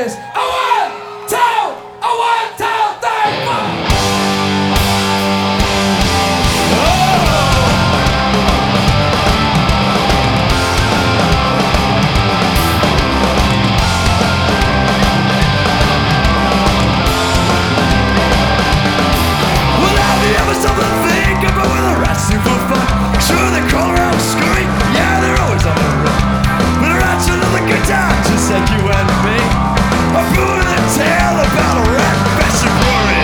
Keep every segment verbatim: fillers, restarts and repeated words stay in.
A one, two, a one, two, three, four. Well, have you ever stopped and think about where the rats do for fun? Sure, they crawl around scurry, yeah, they're always on the run. But the rats are another good time, just like you and me. I'm pulling a tale about a rat infested quarry.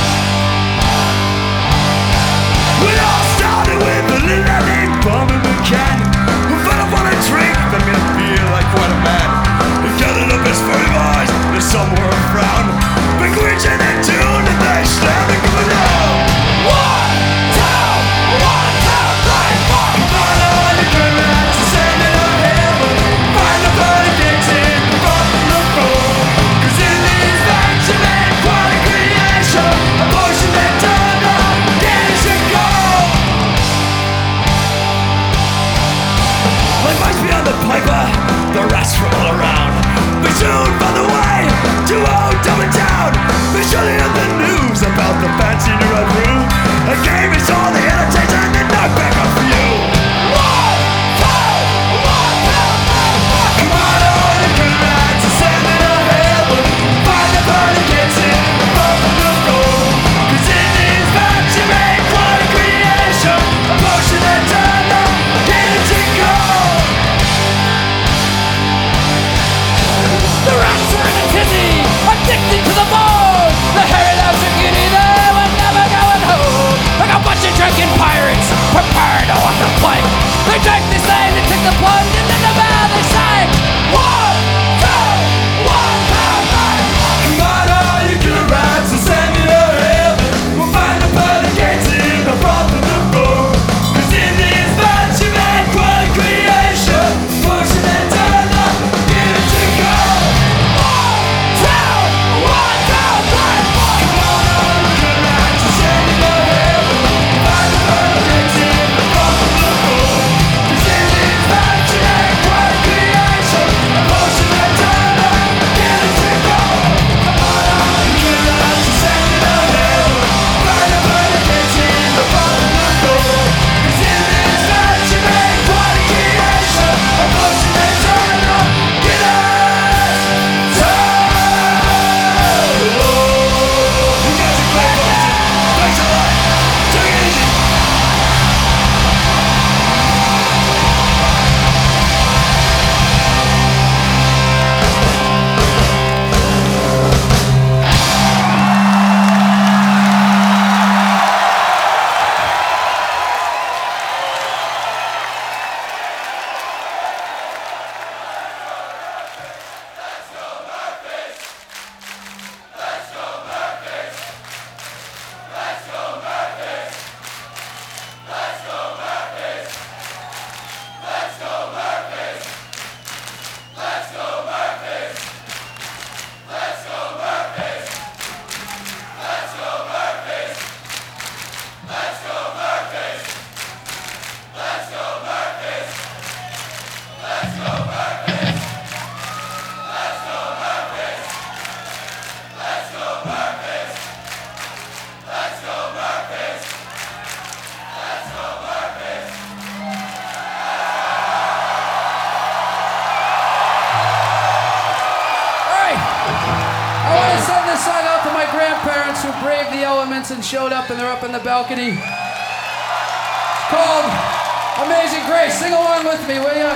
We all started with a little named Bomber McCann, who fell up on a drink that made him feel like quite a man. He gathered up his furtive eyes, and somewhere a frown. Big witch in their tune, and they slammed and go down. One, two, one, two, three, four. Come on, all you good rats, send it on heaven. Find the bloody dicks in the bottom of the floor. Cause in these vents you made quite a creation. A potion that turned on, days ago. Like mice beyond the piper, the rats from all around. But soon found the way to old Dublin town. But surely heard the news about the fancy new red brew. A game is all the entertainment and no backup for you. One, two, one, two, three, four. Come on, all you good rats, send it on heaven. Find the burning kids in the bottom of the floor. Cause in these vats you make quite a creation. A potion that turned on, getting to go. The rats are in a tizzy, addicted to the bone. The hairy labs are giddy, they were never going home. Like a bunch of drunken pirates, prepared to walk the plank. They drank, they sang, they took the plunge, and then the bell they sang. One, two, one, two, three, four. Come on, all you good rats, send it on heaven. We'll find the burning gates in the front of the room. Cause in these vats you made quite a creation. Potion that turned on, getting to go. One, two, one, two, three, four. Come on, all you good rats, send it on heaven. Find the burning gates in the front of the room. Cause in these vats you made quite a creation. A potion that turned on, getting to go. Come on, all you good rats, send it on heaven. Find the burning gates in the front of the room. Cause in these vats you made quite a creation. A potion that turned on, get us to. You guys are great, folks. Thanks a lot. Take it easy. I want to send this song out to my grandparents who braved the elements and showed up, and they're up in the balcony. It's called Amazing Grace. Sing along with me, will you?